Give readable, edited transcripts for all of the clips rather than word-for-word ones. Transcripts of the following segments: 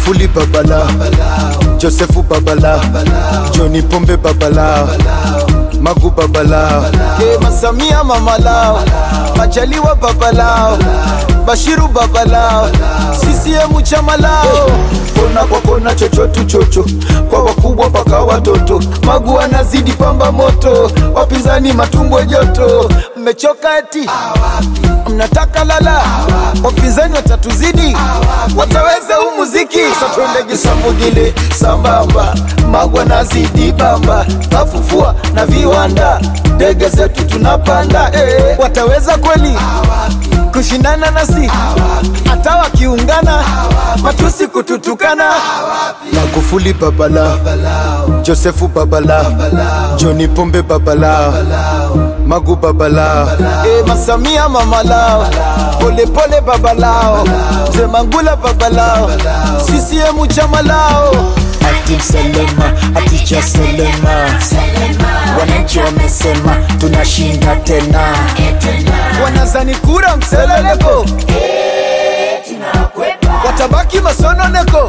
Magufuli babala, Josefu babala, Johnny Pombe babala, Magu babala, Kema Samia mamalao, Majaliwa babalao, Bashiru babalao, CCM chama lao. Kona kwa kona chochotu chocho, kwa wakubwa paka watoto, Magu anazidi pamba moto, wapinzani matumbo joto. Mmechoka eti? Mnataka lala? Wapinzani watatuzidi? Wataweza huu muziki? Satwendege Samugile sambamba, Magu anazidi bamba, kafufua na viwanda, ndege zetu tunapanda. Wataweza kweli kushindana nasi? Hata wakiungana matusi kututukana. Magufuli babala, Josefu babala, Johnny Pombe babala, Magu babala, Masamia mamalao, Pole pole babalao, Mzee Mangula babalao, CCM chama lao. Ati Selema, ati cha Selema, wananchi wamesema tunashinda tena. Wanazani kura mseleleko, watabaki masononeko.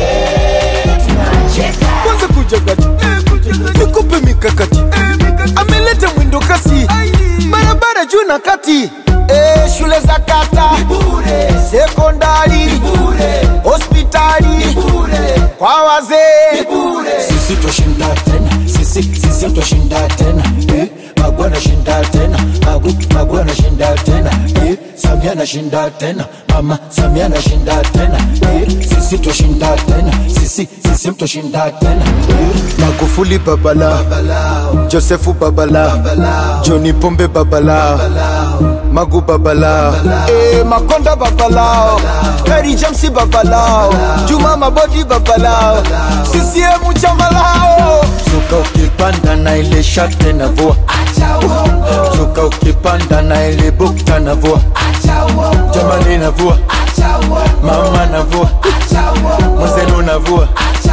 Kwanza kuja gati, nikupe mikakati, ameleta mwendo kasi, barabara juu na kati. Shule za kata, sekondari, hospitali, kwa wazee. Sisi toshinda tena, sisi toshinda tena. Magu anashinda tena, Magu anashinda tena. Samia anashinda tena, Mama Samia anashinda tena. Sisi toshinda tena, sisi toshinda tena. Magufuli babala, Josefu babala, Johnny Pombe babala, Magu babala, Makonda babalao, Harry James babalao, Juma Mabodi babalao, CCM chama lao. Suka ukipanda na ile shate na vua, suka ukipanda na ile bukta na vua, jamani na vua, mama na vua, mzenu na vua.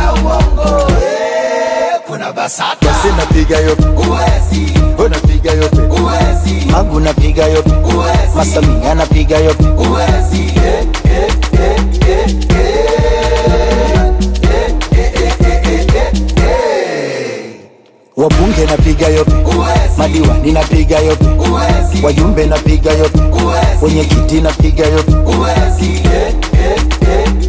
Kuna basata, basi napiga yope, uwezi. Unapiga yope, uwezi. Magu napiga yope, uwezi. Masamia napiga yope, uwezi. Wabunge napiga yope, uwezi. Madiwani napiga yope, uwezi. Wajumbe napiga yope, uwezi. Wenyekiti napiga yope, uwezi.